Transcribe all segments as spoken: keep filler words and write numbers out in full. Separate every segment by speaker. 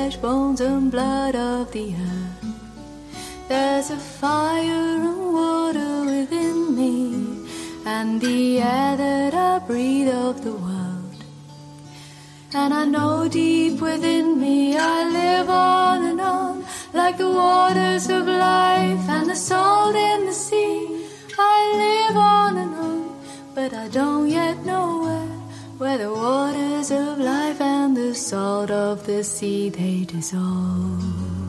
Speaker 1: flesh, bones and blood of the earth. There's a fire and water within me, and the air that I breathe of the world. And I know deep within me I live on and on, like the waters of life and the salt in the sea. I live on and on, but I don't yet know where, where the waters of life and the salt of the sea, they dissolve.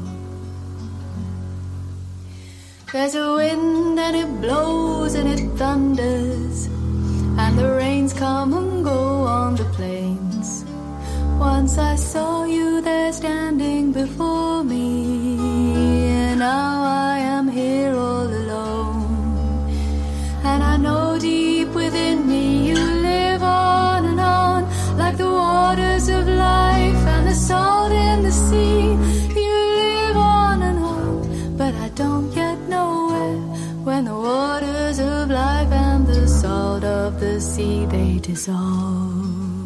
Speaker 1: There's a wind and it blows and it thunders, and the rains come and go on the plains. Once I saw you there standing before me, and now I am here all alone. And I know deep within me you live on and on, like the waters of life and the salt in the sea. You live on and on, but I don't yet know where, when the waters of life and the salt of the sea, they dissolve.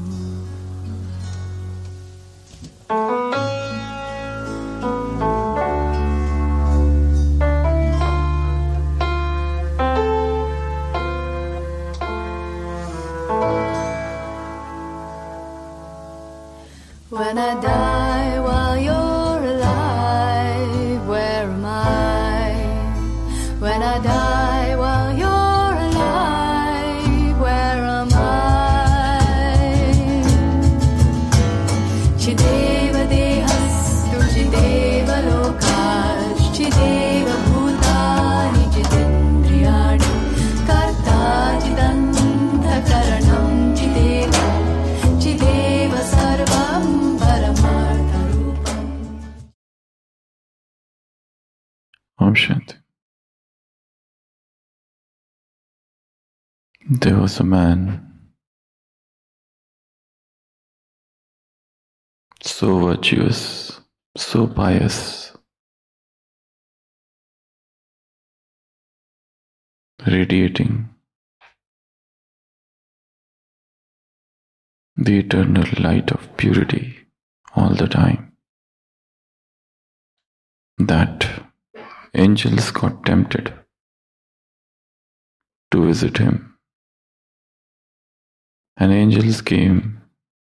Speaker 1: When I die while you're alive, where am I? When I die while you're alive, where am I? Chideva dehastu, chideva lokash, chideva bhutani, chidendriyani, karta chidanta karanam, chideva, chideva sarvam.
Speaker 2: Om Shanti. There was a man, so virtuous, so pious, radiating the eternal light of purity all the time, that angels got tempted to visit him. And angels came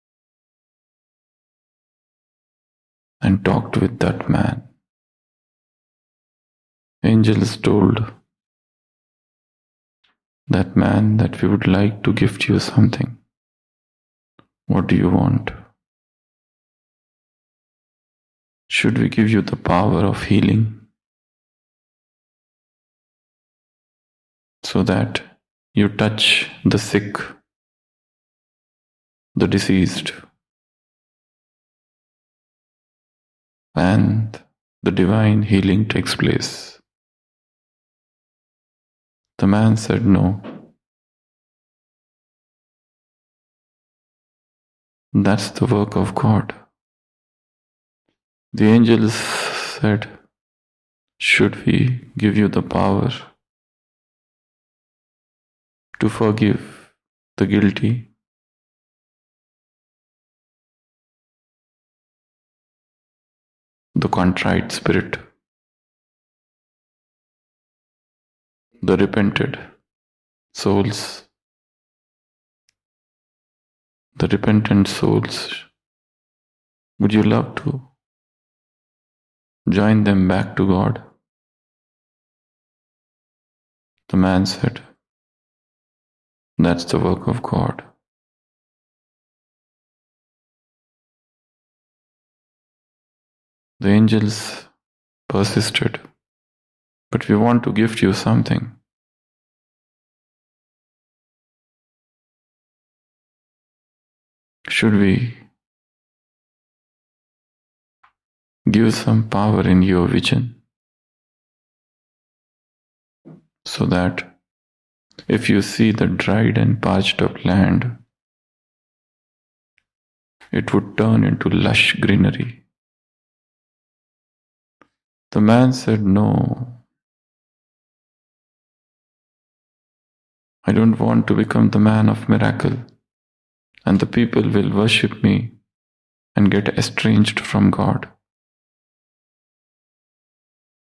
Speaker 2: and talked with that man. Angels told that man that we would like to gift you something. What do you want? Should we give you the power of healing, so that you touch the sick, the deceased, and the divine healing takes place? The man said no. That's the work of God. The angels said, should we give you the power to forgive the guilty? The contrite spirit, the repented souls, the repentant souls, would you love to join them back to God? The man said, that's the work of God. The angels persisted, but we want to gift you something. Should we give some power in your vision, so that if you see the dried and parched up land, it would turn into lush greenery? The man said, no, I don't want to become the man of miracle, and the people will worship me and get estranged from God.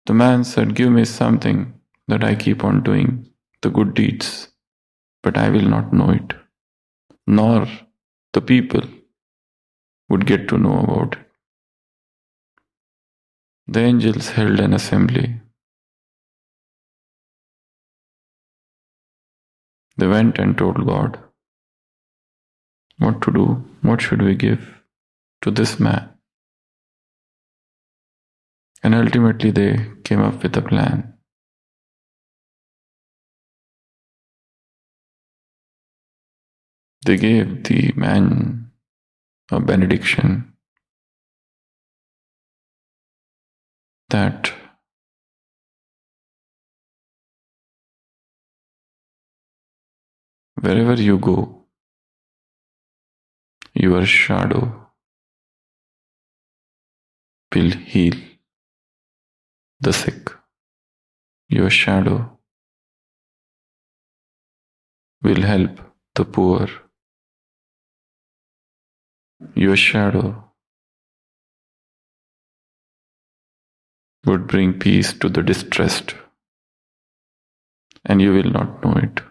Speaker 2: The man said, "Give me something that I keep on doing the good deeds, but I will not know it, nor the people would get to know about it." The angels held an assembly. They went and told God what to do, what should we give to this man. And ultimately they came up with a plan. They gave the man a benediction that wherever you go, your shadow will heal the sick. Your shadow will help the poor. Your shadow would bring peace to the distressed, and you will not know it.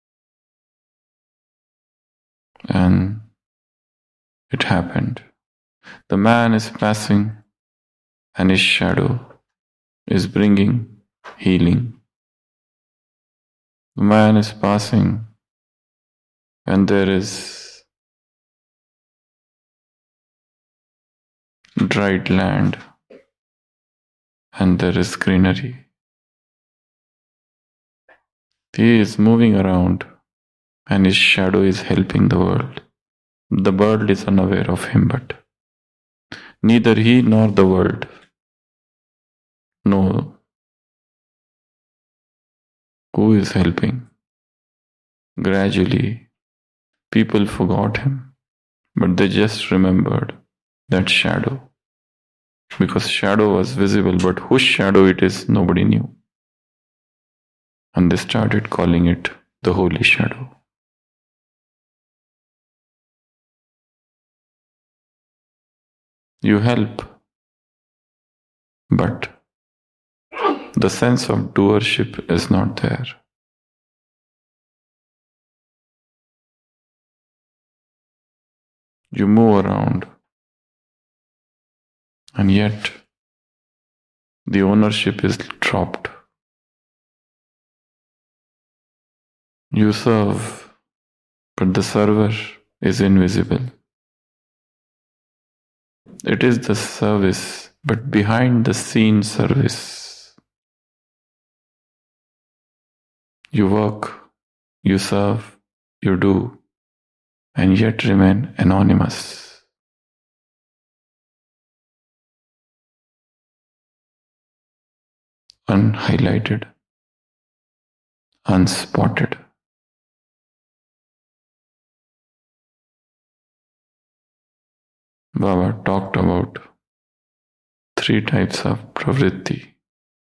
Speaker 2: And it happened. The man is passing, and his shadow is bringing healing. The man is passing, and there is dried land, and there is greenery. He is moving around, and his shadow is helping the world. The world is unaware of him, but neither he nor the world know who is helping. Gradually, people forgot him, but they just remembered that shadow, because shadow was visible, but whose shadow it is, nobody knew. And they started calling it the Holy Shadow. You help, but the sense of doership is not there. You move around, and yet the ownership is dropped. You serve, but the server is invisible. It is the service, but behind the scene service. You work, you serve, you do, and yet remain anonymous. Unhighlighted, unspotted. Baba talked about three types of pravritti.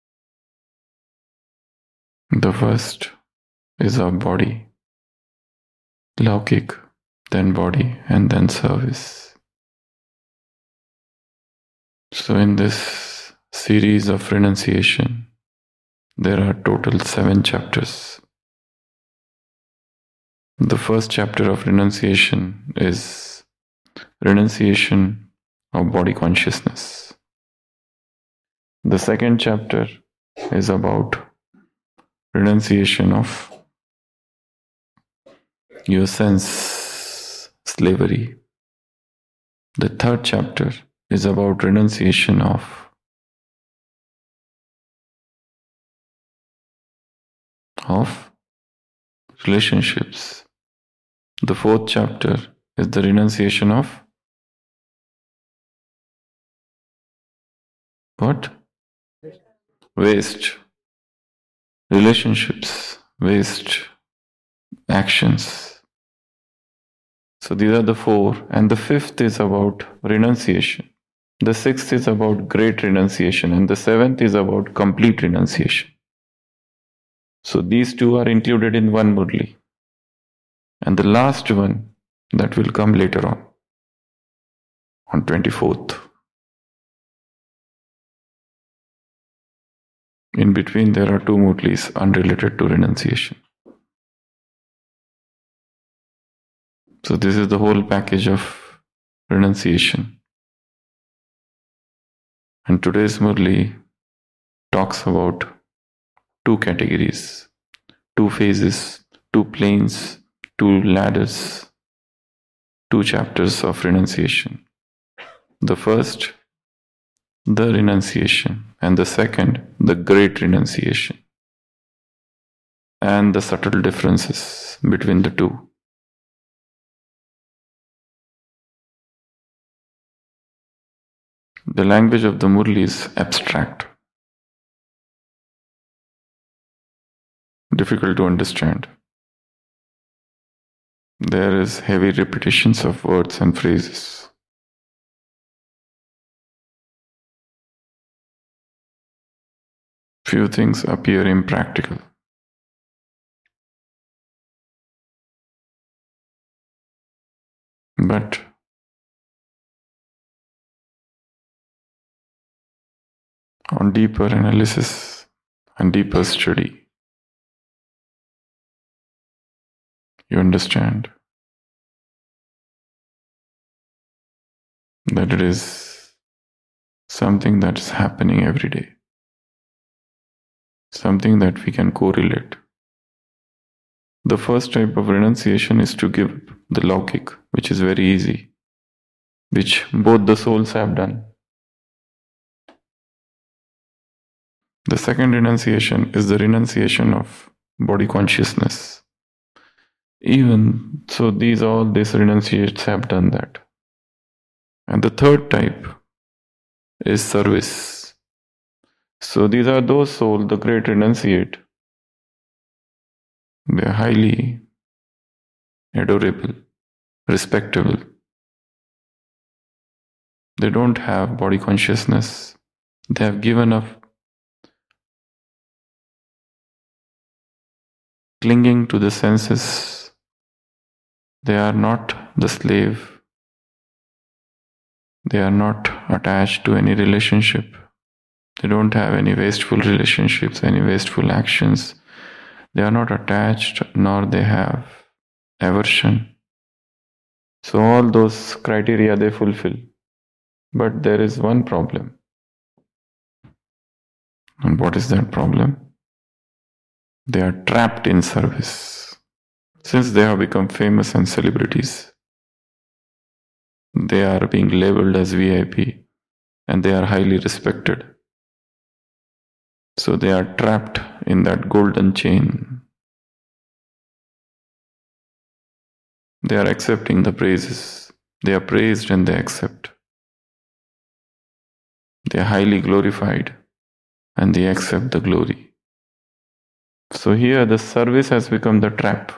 Speaker 2: The first is our body, laukik, then body, and then service. So in this series of renunciation, there are total seven chapters. The first chapter of renunciation is renunciation of body consciousness. The second chapter is about renunciation of your sense slavery. The third chapter is about renunciation of of relationships. The fourth chapter is the renunciation of what? Waste. Relationships, waste, actions. So these are the four. And the fifth is about renunciation. The sixth is about great renunciation. And the seventh is about complete renunciation. So these two are included in one Murli. And the last one, that will come later on, on twenty-fourth. in between there are two Murlis unrelated to renunciation. So this is the whole package of renunciation. And today's Murli talks about two categories, two phases, two planes, two ladders, two chapters of renunciation. The first, the renunciation, and the second, the great renunciation, and the subtle differences between the two. The language of the Murli is abstract, difficult to understand. There is heavy repetitions of words and phrases. Few things appear impractical. But on deeper analysis and deeper study, you understand that it is something that is happening every day, something that we can correlate. The first type of renunciation is to give the laukik, which is very easy, which both the souls have done. The second renunciation is the renunciation of body consciousness. Even so, these all these renunciates have done that. And the third type is service. So these are those souls, the great renunciate. They are highly adorable, respectable. They don't have body consciousness. They have given up clinging to the senses. They are not the slave. They are not attached to any relationship. They don't have any wasteful relationships, any wasteful actions. They are not attached, nor they have aversion. So all those criteria they fulfill. But there is one problem. And what is that problem? They are trapped in service. Since they have become famous and celebrities, they are being labeled as V I P and they are highly respected. So they are trapped in that golden chain. They are accepting the praises. They are praised and they accept. They are highly glorified and they accept the glory. So here the service has become the trap.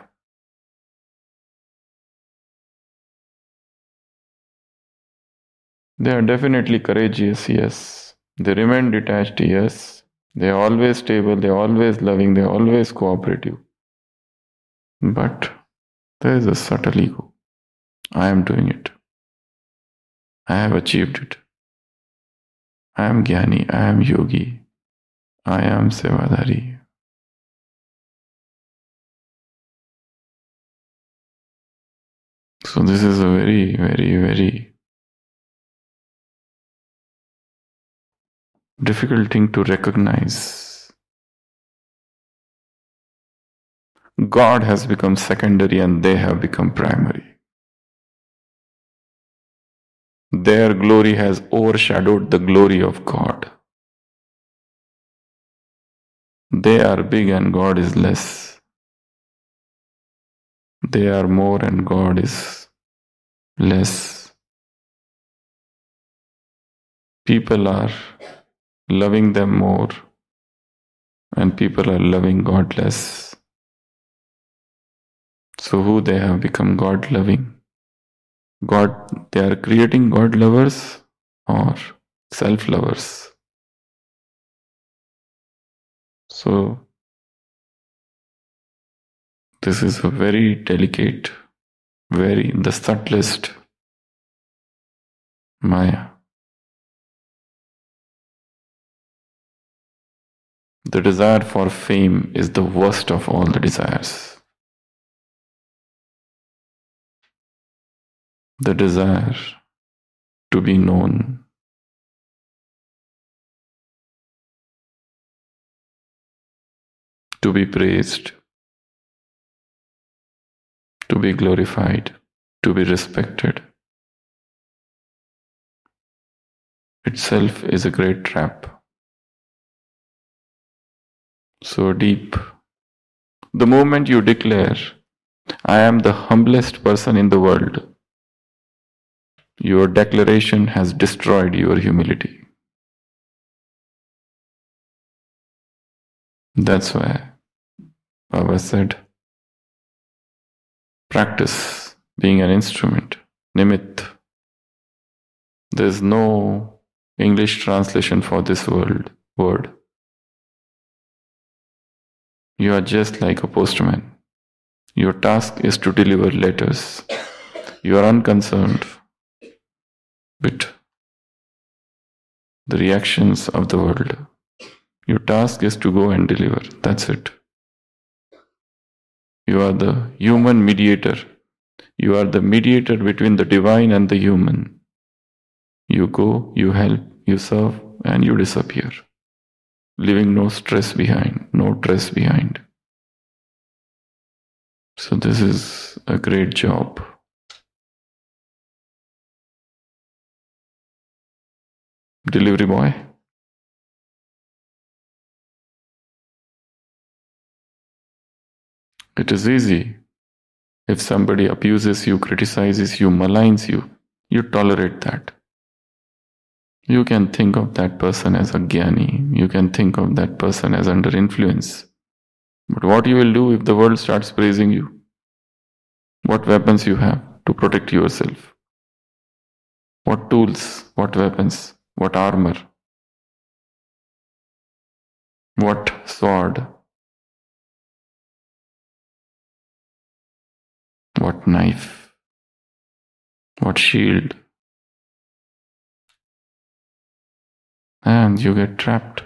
Speaker 2: They are definitely courageous, yes. They remain detached, yes. They are always stable, they are always loving, they are always cooperative. But there is a subtle ego. I am doing it. I have achieved it. I am Jnani, I am Yogi, I am Sevadari. So this is a very, very, very difficult thing to recognize. God has become secondary and they have become primary. Their glory has overshadowed the glory of God. They are big and God is less. They are more and God is less. People are loving them more and people are loving God less. So who they have become God loving? God, they are creating God lovers or self lovers. So this is a very delicate, very the subtlest Maya. The desire for fame is the worst of all the desires. The desire to be known, to be praised, to be glorified, to be respected, itself is a great trap. So deep. The moment you declare, I am the humblest person in the world, your declaration has destroyed your humility. That's why Baba said, practice being an instrument, nimit. There is no English translation for this word. word. You are just like a postman. Your task is to deliver letters. You are unconcerned with the reactions of the world. Your task is to go and deliver. That's it. You are the human mediator. You are the mediator between the divine and the human. You go, you help, you serve, and you disappear, leaving no stress behind, no stress behind. So this is a great job. Delivery boy. It is easy. If somebody abuses you, criticizes you, maligns you, you tolerate that. You can think of that person as a jnani. You can think of that person as under influence. But what you will do if the world starts praising you? What weapons you have to protect yourself? What tools? What weapons? What armor? What sword? What knife? What shield? And you get trapped.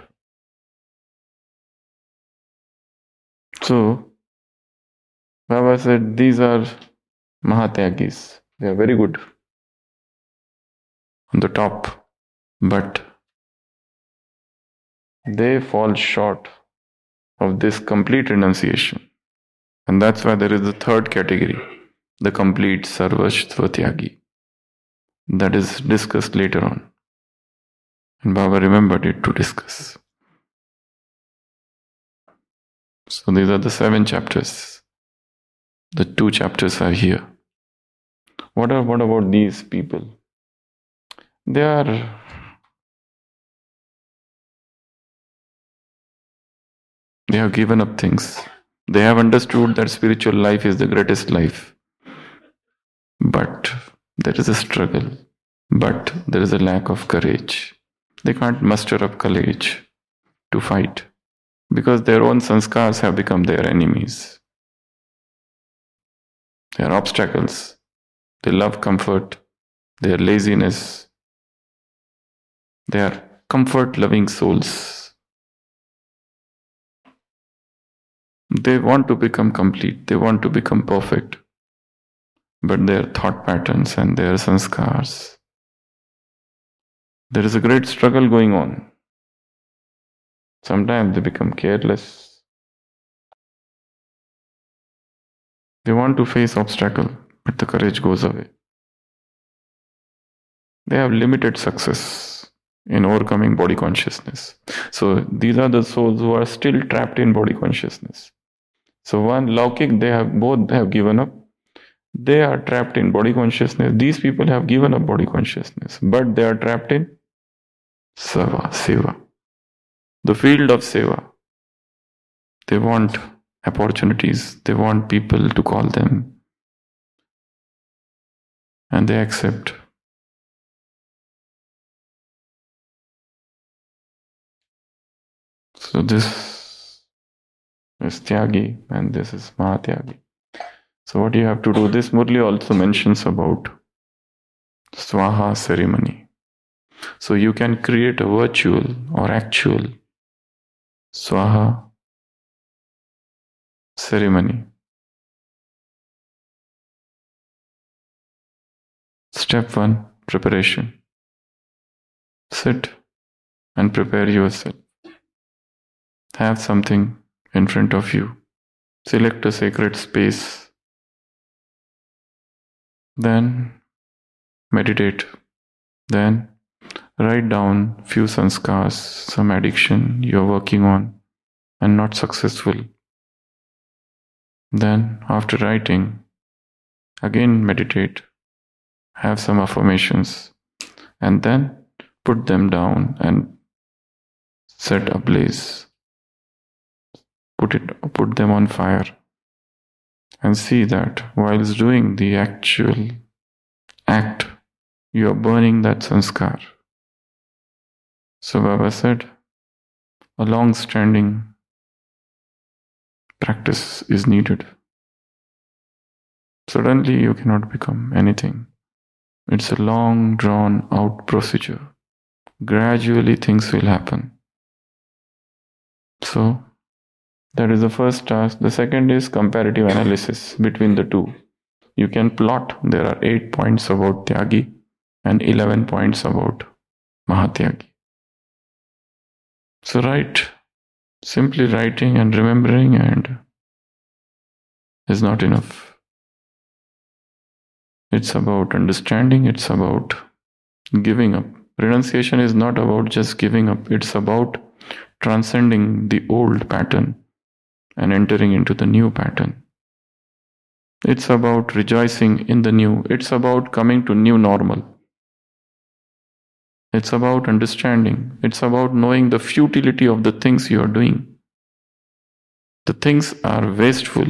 Speaker 2: So, Baba said these are Mahatyagis. They are very good on the top, but they fall short of this complete renunciation. And that's why there is the third category, the complete Sarvashva Tyagi. That is discussed later on. And Baba remembered it to discuss. So these are the seven chapters. The two chapters are here. What, are, what about these people? They are they have given up things. They have understood that spiritual life is the greatest life. But there is a struggle. But there is a lack of courage. They can't muster up courage to fight because their own sanskars have become their enemies. They are obstacles. They love comfort. They are laziness. They are comfort-loving souls. They want to become complete. They want to become perfect. But their thought patterns and their sanskars, there is a great struggle going on. Sometimes they become careless. They want to face obstacle, but the courage goes away. They have limited success in overcoming body consciousness. So these are the souls who are still trapped in body consciousness. So one Laukik, they have both have given up. They are trapped in body consciousness. These people have given up body consciousness, but they are trapped in Seva, Seva. The field of Seva. They want opportunities. They want people to call them. And they accept. So this is Tyagi and this is Mahatyagi. So what you have to do, this Murli also mentions about Swaha ceremony. So you can create a virtual or actual Swaha ceremony. Step one, preparation. Sit and prepare yourself. Have something in front of you. Select a sacred space. Then meditate. Then write down few sanskars, some addiction you're working on and not successful. Then after writing, again meditate. Have some affirmations and then put them down and set ablaze. Put it, put them on fire and see that whilst doing the actual act, you are burning that sanskar. So Baba said, a long-standing practice is needed. Suddenly you cannot become anything. It's a long drawn out procedure. Gradually things will happen. So that is the first task. The second is comparative analysis between the two. You can plot. There are eight points about Tyagi and eleven points about Mahatyagi. So write. Simply writing and remembering and is not enough. It's about understanding, it's about giving up. Renunciation is not about just giving up, it's about transcending the old pattern and entering into the new pattern. It's about rejoicing in the new. It's about coming to new normal. It's about understanding. It's about knowing the futility of the things you are doing. The things are wasteful.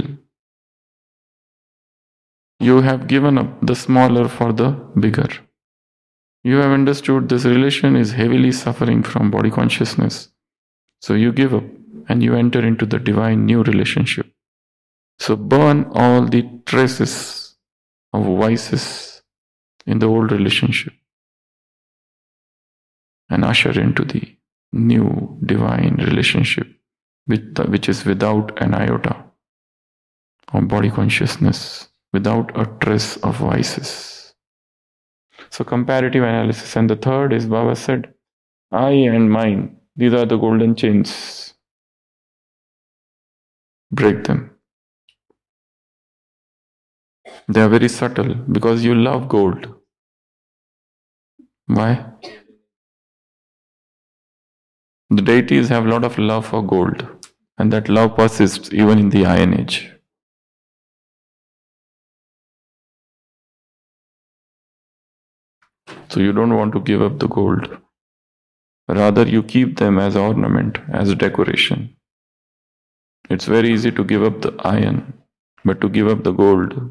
Speaker 2: You have given up the smaller for the bigger. You have understood this relation is heavily suffering from body consciousness. So you give up and you enter into the divine new relationship. So burn all the traces of vices in the old relationship and usher into the new divine relationship which is without an iota of body consciousness, without a trace of vices. So comparative analysis. And the third is, Baba said, I and mine, these are the golden chains. Break them. They are very subtle because you love gold. Why? The deities have a lot of love for gold, and that love persists even in the Iron Age. So you don't want to give up the gold. Rather, you keep them as ornament, as decoration. It's very easy to give up the iron, but to give up the gold.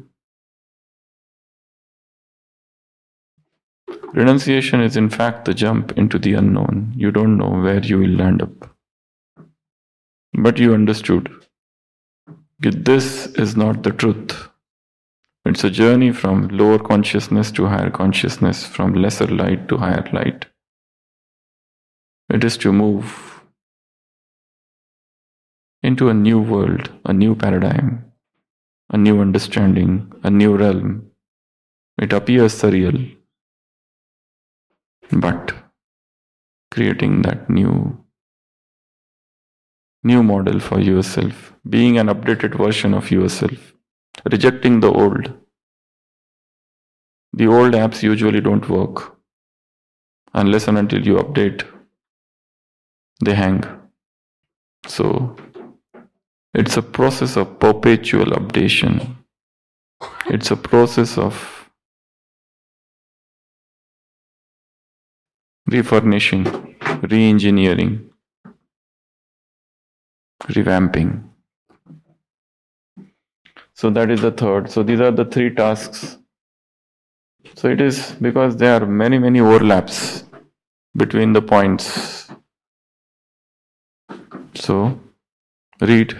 Speaker 2: Renunciation is in fact the jump into the unknown. You don't know where you will land up. But you understood. This is not the truth. It's a journey from lower consciousness to higher consciousness, from lesser light to higher light. It is to move into a new world, a new paradigm, a new understanding, a new realm. It appears surreal, but creating that new, new model for yourself, being an updated version of yourself, rejecting the old. The old apps usually don't work unless and until you update. They hang. So it's a process of perpetual updation. It's a process of refurnishing, re-engineering, revamping. So that is the third. So these are the three tasks. So it is because there are many, many overlaps between the points. So read,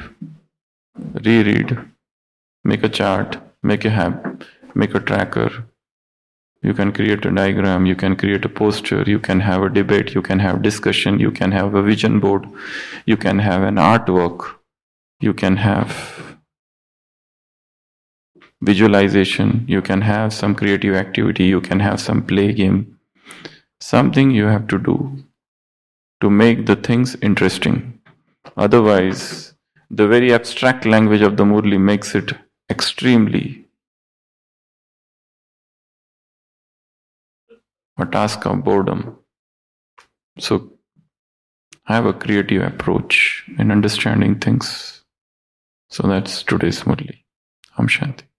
Speaker 2: reread, make a chart, make a hab, make a tracker. You can create a diagram, you can create a poster, you can have a debate, you can have discussion, you can have a vision board, you can have an artwork, you can have visualization, you can have some creative activity, you can have some play game. Something you have to do to make the things interesting. Otherwise, the very abstract language of the Murli makes it extremely a task of boredom. So, have a creative approach in understanding things. So that's today's Murli. Om Shanti.